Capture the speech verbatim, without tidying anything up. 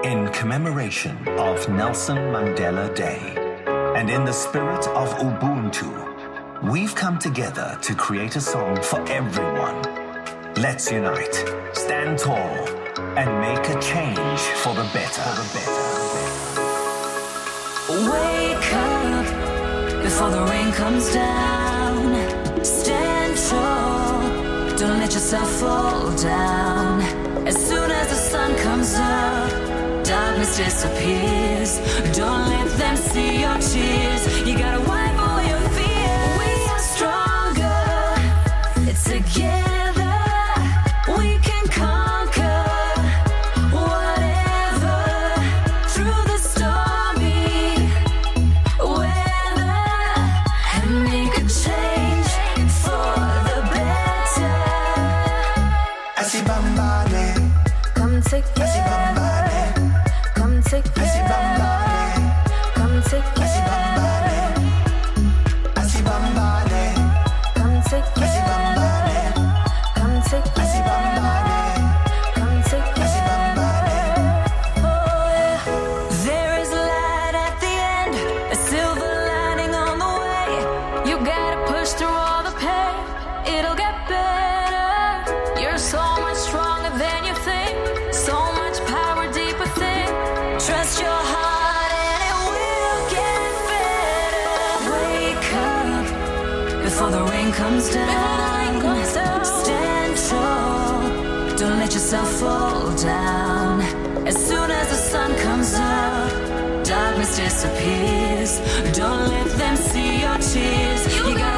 In commemoration of Nelson Mandela Day, and in the spirit of Ubuntu, we've come together to create a song for everyone. Let's unite, stand tall, and make a change for the better. For the better. Wake up before the rain comes down. Stand tall, don't let yourself fall down. As soon as the sun comes up, darkness disappears. Don't let them see your tears. You gotta wipe away your fears. We are stronger. Together we can conquer whatever through the stormy weather and make a change for the better. Asibambane, come together. Asibambane, come together. Asibambane, come together. Asibambane, Asibambane, come together. Asibambane, Come together. Asibambane, Come together. Asibambane. Oh yeah. There is light at the end, a silver lining on the way. You gotta push through all the pain. It'll get better. You're so much stronger than you think. So much power deep within. Trust your heart and it will get better. Wake up before the rain comes down. Stand tall, don't let yourself fall down. As soon as the sun comes up, darkness disappears. Don't let them see your tears. You gotta